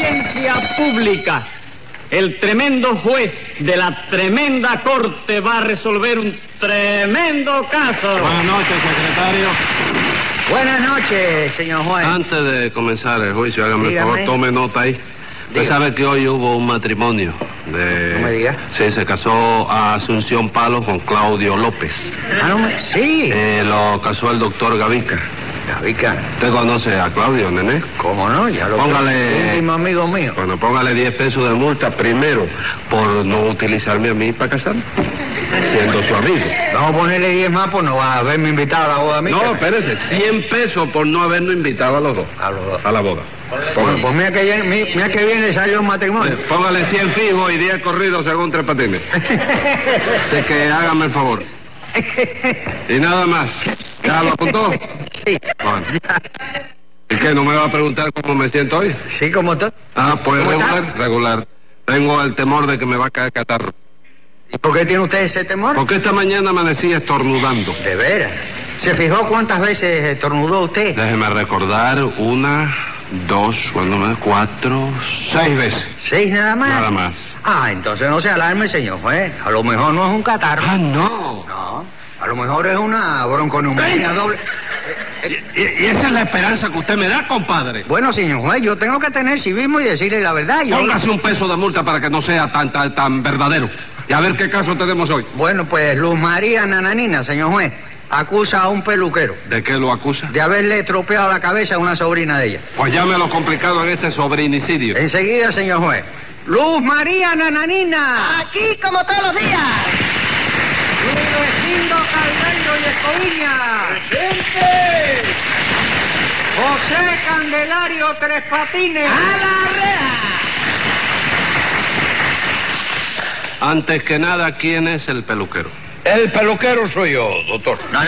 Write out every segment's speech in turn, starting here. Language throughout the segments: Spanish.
Audiencia pública. El tremendo juez de la tremenda corte va a resolver un tremendo caso. Buenas noches, secretario. Buenas noches, señor juez. Antes de comenzar el juicio, hágame el favor, tome nota ahí. Usted sabe que hoy hubo un matrimonio de... No me diga. Sí, se casó a Asunción Palos con Claudio López. Sí. Lo casó el doctor Gavica. Gavica. ¿Usted conoce a Claudio, nene? ¿Cómo no? Ya lo Póngale... último amigo mío. Bueno, póngale 10 pesos de multa primero por no utilizarme a mí para casarme, siendo su amigo. Vamos a ponerle 10 más por no va a haberme invitado a la boda mía. No, espérese, 100 pesos por no habernos invitado a los dos. A los dos. A la boda. Bueno, pues mira que viene salió un matrimonio. Póngale 100 fijos y 10 corridos según Tres Patines. Así que hágame el favor. Y nada más. ¿Ya lo apuntó? Sí. Bueno. ¿Y qué? ¿No me va a preguntar cómo me siento hoy? Sí, como todo. Ah, pues ¿Cómo regular, está? regular. Tengo el temor de que me va a caer catarro. ¿Y por qué tiene usted ese temor? Porque esta mañana amanecí estornudando. De veras. ¿Se fijó cuántas veces estornudó usted? Déjeme recordar, 1, 2, 4, 6 veces. 6 nada más. Nada más. Ah, entonces no se alarme, señor juez. A lo mejor no es un catarro. Ah, no. No, a lo mejor es una bronconeumonía doble. Y esa es la esperanza que usted me da, compadre. Bueno, señor juez, yo tengo que tener civismo y decirle la verdad. Póngase un peso de multa para que no sea tan verdadero. Y a ver qué caso tenemos hoy. Bueno, pues Luz María Nananina, señor juez, acusa a un peluquero ¿De qué lo acusa? de haberle estropeado la cabeza a una sobrina de ella. Pues ya me lo complicado en ese sobrinicidio. Enseguida, señor juez. Luz María Nananina. Aquí como todos los días. Rudecindo Caldeiro y Escoviña. ¡Presente! José Candelario Tres Patines. ¡A la reja! Antes que nada, ¿quién es el peluquero? El peluquero soy yo, doctor. No,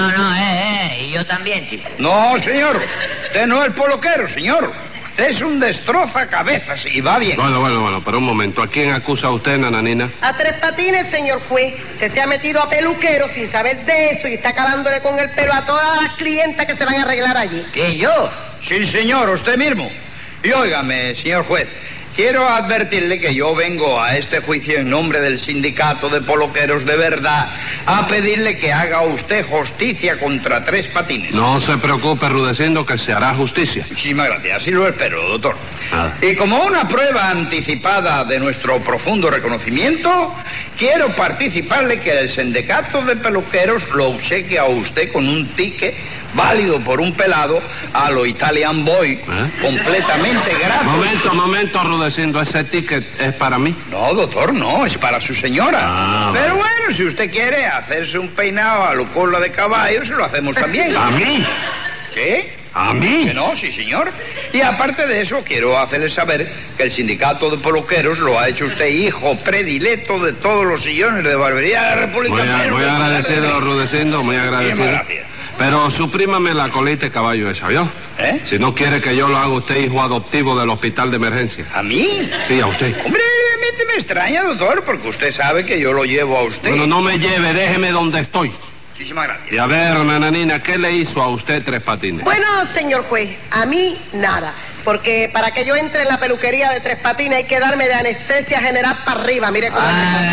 y yo también, chico. No, señor. Usted no es el peluquero, señor. Usted es un destrozacabezas y va bien. Bueno, pero un momento. ¿A quién acusa usted, Nananina? A Tres Patines, señor juez, que se ha metido a peluquero sin saber de eso y está acabándole con el pelo a todas las clientas que se van a arreglar allí. ¿Qué, yo? Sí, señor, usted mismo. Y óigame, señor juez, quiero advertirle que yo vengo a este juicio en nombre del sindicato de peluqueros de verdad a pedirle que haga usted justicia contra Tres Patines. No se preocupe, Rudecindo, que se hará justicia. Muchísimas gracias, así lo espero, doctor. Nada. Y como una prueba anticipada de nuestro profundo reconocimiento, quiero participarle que el sindicato de peluqueros lo obsequia a usted con un ticket válido por un pelado a lo Italian Boy, completamente gratis. Momento, Rudecindo, ese ticket es para mí. No, doctor, no, es para su señora. Ah, Pero bueno, si usted quiere hacerse un peinado a lo cola de caballo, se lo hacemos también. ¿A mí? ¿Qué? ¿A mí? Que no, sí, señor. Y aparte de eso, quiero hacerle saber que el sindicato de peluqueros lo ha hecho usted hijo predilecto de todos los sillones de barbería de la República. Muy agradecido, Rudecindo, muy agradecido. Muchísimas gracias. Pero suprímame la colita de caballo esa, ¿yo? ¿Eh? Si no quiere que yo lo haga usted hijo adoptivo del hospital de emergencia. ¿A mí? Sí, a usted. Hombre, a mí me extraña, doctor, porque usted sabe que yo lo llevo a usted. Bueno, no me lleve, déjeme donde estoy. Muchísimas gracias. Y a ver, Nananina, ¿qué le hizo a usted Tres Patines? Bueno, señor juez, a mí nada. Porque para que yo entre en la peluquería de Tres Patines hay que darme de anestesia general para arriba. Mire cómo...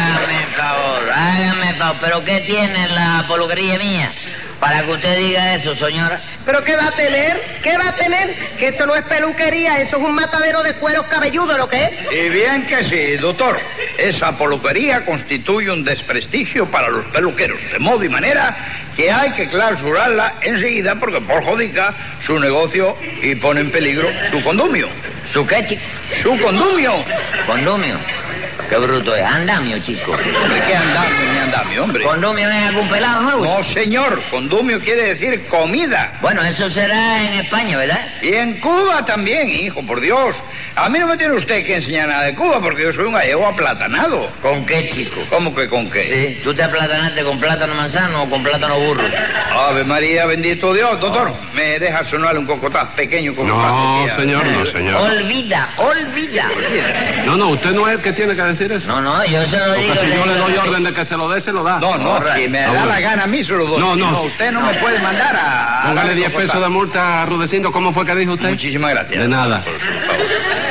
Hágame el favor. ¿Pero qué tiene la peluquería mía para que usted diga eso, señora? ¿Pero qué va a tener? ¿Qué va a tener? Que eso no es peluquería, eso es un matadero de cueros cabelludos, ¿lo que es? Y bien que sí, doctor. Esa peluquería constituye un desprestigio para los peluqueros, de modo y manera que hay que clausurarla enseguida porque perjudica su negocio y pone en peligro su condumio. ¿Su qué, chico? ¡Su condumio! Condumio. Qué bruto es. Andamio, chico. Hombre, ¿qué andamio, ni andamio, hombre? ¿Condumio es algún pelado nuevo? No, señor. Condumio quiere decir comida. Bueno, eso será en España, ¿verdad? Y en Cuba también, hijo, por Dios. A mí no me tiene usted que enseñar nada de Cuba porque yo soy un gallego aplatanado. ¿Con qué, chico? ¿Cómo que con qué? Sí, ¿tú te aplatanaste con plátano manzano o con plátano burro? Ave María, bendito Dios. Doctor, ¿me deja sonar un cocotaz pequeño como No, pastilla? señor, no, señor. Olvida. No, usted no es el que tiene que decir eso. No, yo se lo digo. Porque si yo le doy orden de que se lo dé, se lo da. No, si me da la gana a mí se lo doy. No. Usted no me puede mandar a... Póngale dar 10 cocotaz. pesos de multa a Rudecindo. ¿Cómo fue que dijo usted? Muchísimas gracias. De nada. Por su favor.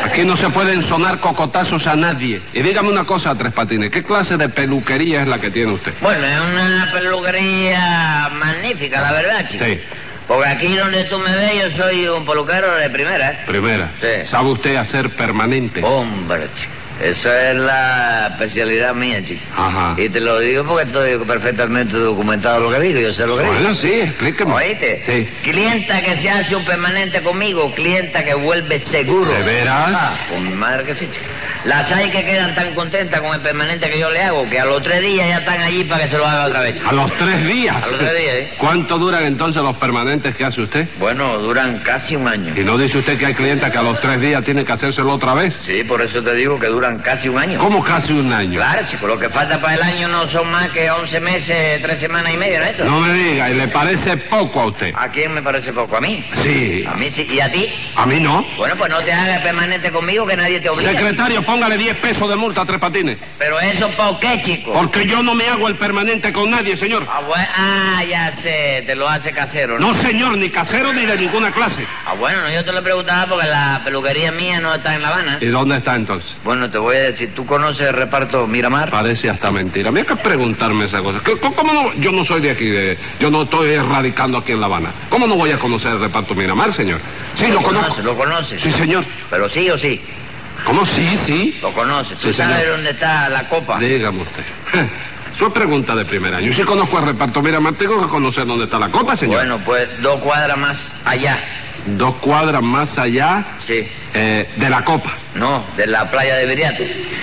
Aquí no se pueden sonar cocotazos a nadie. Y dígame una cosa, Tres Patines, ¿qué clase de peluquería es la que tiene usted? Bueno, es una peluquería magnífica, la verdad, chico. Sí. Porque aquí donde tú me ves, yo soy un peluquero de primera, ¿eh? Primera. Sí. ¿Sabe usted hacer permanente? Hombre, chico. Esa es la especialidad mía, chico. Ajá. Y te lo digo porque estoy perfectamente documentado lo que digo, yo sé lo que digo. Bueno, sí, explíqueme. ¿Oíste? Sí. Clienta que se hace un permanente conmigo, clienta que vuelve seguro. ¿De veras? Ah, con mi madre que sí, chico. Las hay que quedan tan contentas con el permanente que yo le hago, que a los 3 días ya están allí para que se lo haga otra vez, chico. A los 3 días. A los 3 días, ¿eh? ¿Cuánto duran entonces los permanentes que hace usted? Bueno, duran casi un año. ¿Y no dice usted que hay clientes que a los 3 días tienen que hacérselo otra vez? Sí, por eso te digo que duran casi un año. ¿Cómo casi un año? Claro, chico, lo que falta para el año no son más que 11 meses, 3 semanas y media, ¿no es eso? No me diga, ¿y le parece poco a usted? ¿A quién me parece poco? ¿A mí? Sí. ¿A mí sí? ¿Y a ti? ¿A mí no? Bueno, pues no te hagas permanente conmigo que nadie te obliga. Secretario, póngale 10 pesos de multa a Tres Patines. ¿Pero eso por qué, chico? Porque yo no me hago el permanente con nadie, señor. Ya sé, te lo hace casero, ¿no? No, señor, ni casero ni de ninguna clase. Bueno, no, yo te lo preguntaba porque la peluquería mía no está en La Habana. ¿Y dónde está entonces? Bueno, te voy a decir, ¿tú conoces el reparto Miramar? Parece hasta mentira. Mira que preguntarme esa cosa. ¿Cómo no? Yo no soy de aquí, yo no estoy radicando aquí en La Habana. ¿Cómo no voy a conocer el reparto Miramar, señor? Sí, lo conozco. ¿Lo conoces? Sí, señor. ¿Pero sí o sí? ¿Cómo sí, sí? Lo conoces. ¿Tú Sí, sabes señor. dónde está la copa? Dígame usted. Eso es pregunta de primer año. Yo sí conozco el reparto Miramar, tengo que conocer dónde está la copa, señor. Bueno, pues 2 cuadras más allá. 2 cuadras más allá Sí. de la copa. No, de la playa de Viriato.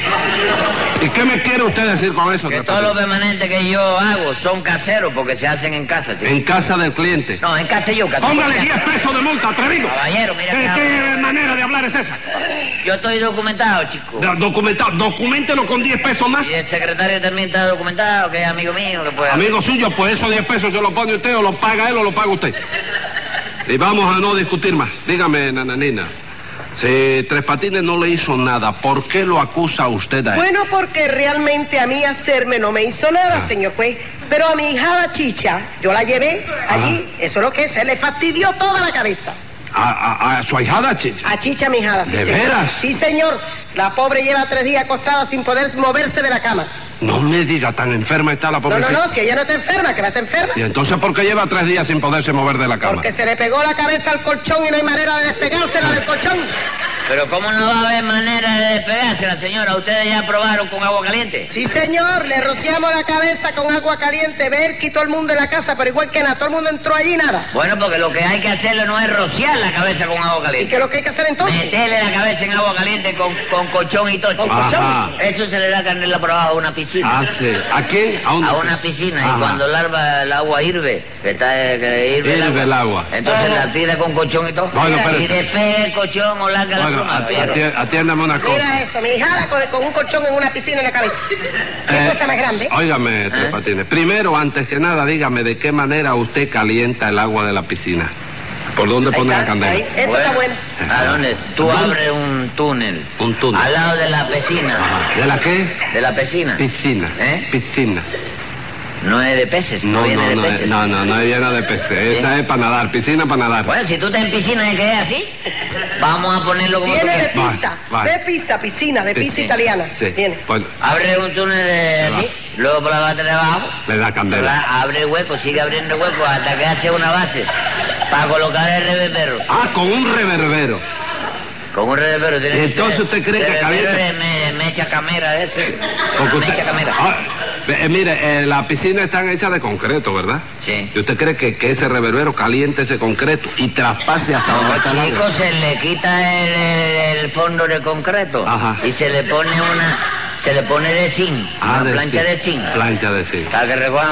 ¿Y qué me quiere usted decir con eso? Que Tres todos los Patines? permanentes que yo hago son caseros porque se hacen en casa, chico. En casa del cliente. No, en casa yo, casa. Póngale 10 pesos de multa, atrevido. Caballero, mira ¿Qué manera de hablar es esa? Yo estoy documentado, chico. Documentado. Documentelo con 10 pesos más. Y el secretario también está documentado, que es amigo mío, que puede... Amigo suyo, pues esos 10 pesos se los pone usted o los paga él o los paga usted. Y vamos a no discutir más. Dígame, nananina, si Tres Patines no le hizo nada, ¿por qué lo acusa usted a él? Bueno, porque realmente a mí hacerme no me hizo nada, señor juez. Pero a mi hijada Chicha, yo la llevé allí, eso es lo que es, se le fastidió toda la cabeza. ¿A su ahijada, Chicha? A Chicha, mi hijada, sí, ¿De señor. veras? Sí, señor. La pobre lleva 3 días acostada sin poder moverse de la cama. No me diga, tan enferma está la No, pobrecita. no, si ella no está enferma, que va a estar enferma. ¿Y entonces por qué lleva 3 días sin poderse mover de la cama? Porque se le pegó la cabeza al colchón y no hay manera de despegársela del colchón. Pero ¿cómo no va a haber manera de despegársela, señora? ¿Ustedes ya probaron con agua caliente? Sí, señor, le rociamos la cabeza con agua caliente, ver, quitó el mundo de la casa, pero igual que nada, todo el mundo entró allí y nada. Bueno, porque lo que hay que hacerle no es rociar la cabeza con agua ¿Y caliente. qué es lo que hay que hacer entonces? Meterle la cabeza en agua caliente con colchón y todo. Con Ajá. colchón. Eso se le da candela por abajo a una piscina. Ah, sí. ¿A quién? A una piscina. Ajá. Y cuando el agua hirve, que hirve Hirve el agua. Entonces la tira con colchón y todo. Bueno, pero- Y despega el colchón o larga la Bueno, pluma. Pero atiéndame una cosa. Mira eso, mi hijada con un colchón en una piscina en la cabeza. ¿Qué cosa más grande? Óigame, Tres Patines. Primero, antes que nada, dígame de qué manera usted calienta el agua de la piscina. ¿Por dónde Ahí pone está, la candela? ahí. Eso está bueno. ¿A dónde? Tú ¿Dónde? abres un túnel. Un túnel. Al lado de la piscina. Ajá. ¿De la qué? De la piscina. Piscina. ¿Eh? Piscina. No es de peces, no, viene de peces. no es llena de peces. Esa es para nadar, piscina para nadar. Bueno, si tú estás en piscina y que es así, vamos a ponerlo como tú Viene de quieras. pizza, Vale. de pizza, piscina, de pizza Piscina. italiana. Sí. Viene. Bueno, Abre un túnel de Va. aquí, luego por la parte de abajo, le da candela. abre el hueco, sigue abriendo hueco hasta que hace una base para colocar el reverbero. Ah, con un reverbero. Con un reverbero tiene que Entonces, ser- ¿usted cree que reverbero calienta? de mecha camera ese. Porque Una usted- mecha camera. Ah, mire, las piscinas están hechas de concreto, ¿verdad? Sí. ¿Y usted cree que ese reverbero caliente ese concreto y traspase hasta donde No, está el agua? chicos, se le quita el fondo de concreto. Ajá. Y se le pone de zinc, una de plancha zinc. de zinc. Plancha de zinc. Para que recoja,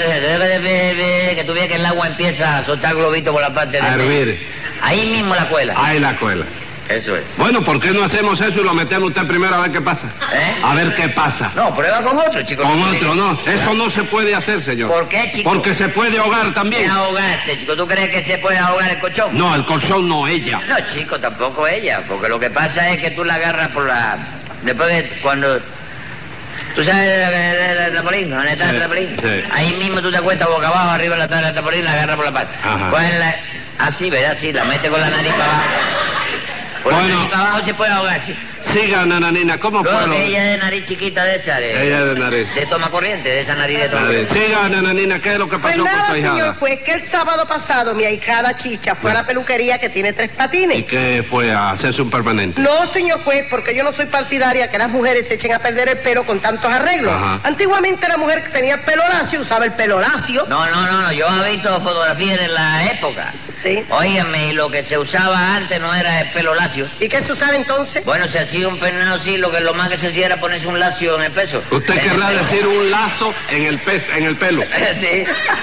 que tú veas que el agua empieza a soltar globito por la parte de A hervir. Ahí mismo la cuela. Ahí la cuela. Eso es. Bueno, ¿por qué no hacemos eso y lo metemos usted primero a ver qué pasa? ¿Eh? A ver qué pasa. No, prueba con otro, chicos. Con otro, no. Eso no se puede hacer, señor. ¿Por qué, chico? Porque se puede ahogar Es también. ahogarse, chico. ¿Tú crees que se puede ahogar el colchón? No, el colchón no, ella. No, chico, tampoco ella. Porque lo que pasa es que tú la agarras por la... Después de cuando... ¿Tú sabes el trampolín? ¿Dónde está el Sí, trampolín? sí. Ahí mismo tú te acuestas boca abajo, arriba de la tabla del trampolín, la agarras por la parte. Ajá. Así, ¿verdad? Así, la metes con la nariz para abajo. Por la Bueno. nariz para abajo se puede ahogar, sí. Siga, nananina, ¿cómo fue Luego lo que ella es de nariz chiquita de esa, Ella de nariz. de toma corriente, de esa nariz de toma Nariz. corriente. Siga, nananina, ¿qué es lo que Pues pasó con nada, su señor ahijada? juez, que el sábado pasado mi ahijada Chicha fue a la peluquería que tiene 3 patines. ¿Y qué fue a hacerse un permanente? No, señor juez, porque yo no soy partidaria que las mujeres se echen a perder el pelo con tantos arreglos. Ajá. Antiguamente la mujer que tenía el pelo lacio usaba el pelo lacio. No, yo he visto fotografías de la época. Sí. Óigame, y lo que se usaba antes no era el pelo lacio. ¿Y qué se usaba entonces? Bueno, se hacía un peinado así, lo más que se hacía era ponerse un lacio en el peso. Usted En el querrá pelo. decir un lazo en el pelo. Sí,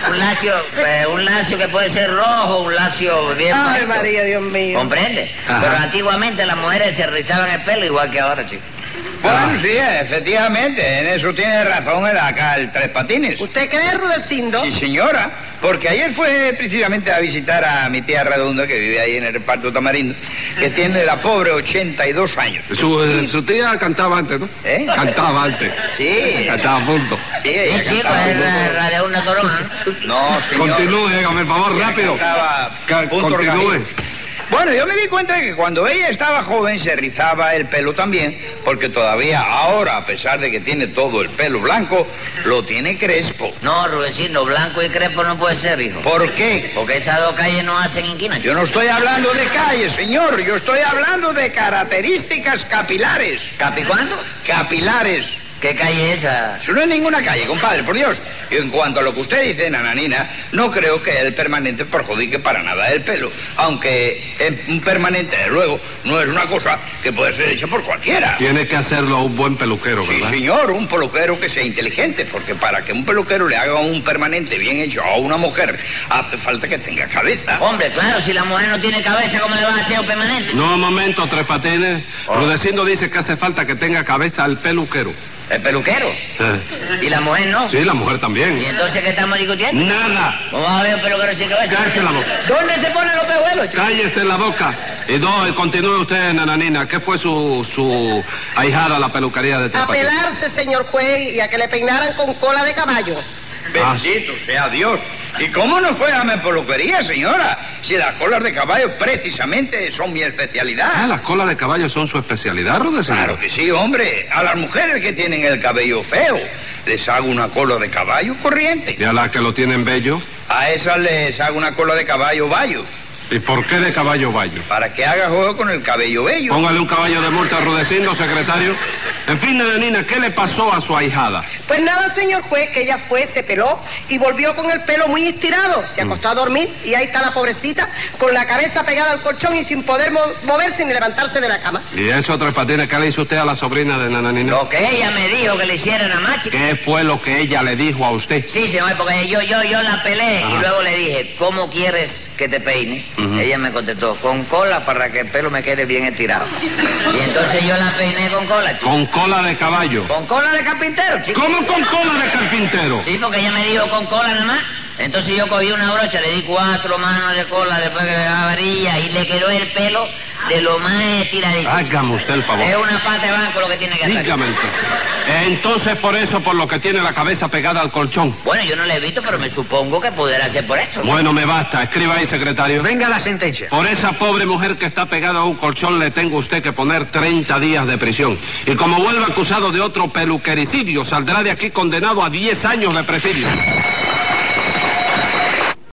un lacio que puede ser rojo, un lacio bien Ay, puesto. María, Dios mío. ¿Comprende? Ajá. Pero antiguamente las mujeres se rizaban el pelo igual que ahora, chico. Bueno, sí, efectivamente, en eso tiene razón el Tres Patines. ¿Usted cree, Rudecindo? Sí, señora, porque ayer fue precisamente a visitar a mi tía Redonda, que vive ahí en el reparto Tamarindo, que tiene la pobre 82 años. Su tía cantaba antes, ¿no? ¿Eh? Cantaba antes. Sí. Cantaba a punto. Sí, Sí, ella chico, cantaba. es la de una corona. No, señor. Continúe, hágame el favor, Ella rápido. cantaba punto Continúe. organizo. Bueno, yo me di cuenta de que cuando ella estaba joven se rizaba el pelo también, porque todavía ahora, a pesar de que tiene todo el pelo blanco, lo tiene crespo. No, Rudecindo, blanco y crespo no puede ser, hijo. ¿Por qué? Porque esas dos calles no hacen inquina, Yo chico. no estoy hablando de calles, señor, yo estoy hablando de características capilares. ¿Capi cuánto? Capilares. ¿Qué calle es esa? Eso no es ninguna calle, compadre, por Dios. Y en cuanto a lo que usted dice, nananina, no creo que el permanente perjudique para nada el pelo. Aunque un permanente, desde luego, no es una cosa que puede ser hecha por cualquiera. Tiene que hacerlo un buen peluquero, Sí, ¿verdad? señor, un peluquero que sea inteligente, porque para que un peluquero le haga un permanente bien hecho a una mujer, hace falta que tenga cabeza. Hombre, claro, si la mujer no tiene cabeza, ¿cómo le va a hacer un permanente? No, un momento, Tres Patines. Oh. Rudecindo dice que hace falta que tenga cabeza al peluquero. ¿El peluquero? ¿Y la mujer no? Sí, la mujer ¿Y también. entonces qué estamos discutiendo? Nada. ¿Cómo va a haber un peluquero sin cabeza? Cállese la boca. ¿Dónde se ponen los pejuelos, chico? Cállese la boca. Y dos, continúe usted, nananina. ¿Qué fue su ahijada a la peluquería de Tres A Patines? pelarse, señor juez, y a que le peinaran con cola de caballo. Bendito sea Dios. ¿Y cómo no fue a mi peluquería, señora? Si las colas de caballo precisamente son mi especialidad. Ah, las colas de caballo son su especialidad, Rudecindo. Claro que sí, hombre. A las mujeres que tienen el cabello feo, les hago una cola de caballo corriente. ¿Y a las que lo tienen bello? A esas les hago una cola de caballo bayo, ¿Y por qué de caballo bayo? para que haga juego con el cabello bello. Póngale un caballo de multa a Rudecindo, secretario. En fin, nananina, ¿qué le pasó a su ahijada? Pues nada, señor juez, que ella fue, se peló y volvió con el pelo muy estirado. Se acostó a dormir y ahí está la pobrecita con la cabeza pegada al colchón y sin poder moverse ni levantarse de la cama. ¿Y eso, Tres Patines, qué le hizo usted a la sobrina de nananina? Lo que ella me dijo que le hiciera nada más, chico. ¿Qué fue lo que ella le dijo a usted? Sí, señor, porque yo la pelé Ajá. y luego le dije, ¿cómo quieres que te peine? Ujú. Ella me contestó, con cola para que el pelo me quede bien estirado. Y entonces yo la peiné con cola, chico. Con cola de caballo. Con cola de carpintero, chico. ¿Cómo con cola de carpintero? Sí, porque ella me dijo con cola nada más. Entonces yo cogí una brocha, le di 4 manos de cola después que le daba varilla y le quedó el pelo de lo más estiradito. Hágame usted el favor. Es una pata de banco lo que tiene que hacer. Dígame entonces, por eso, por lo que tiene la cabeza pegada al colchón. Bueno, yo no le he visto, pero me supongo que pudiera ser por eso. Bueno, me basta. Escriba ahí, secretario. Venga la sentencia. Por esa pobre mujer que está pegada a un colchón le tengo a usted que poner 30 días de prisión. Y como vuelva acusado de otro peluquericidio, saldrá de aquí condenado a 10 años de presidio.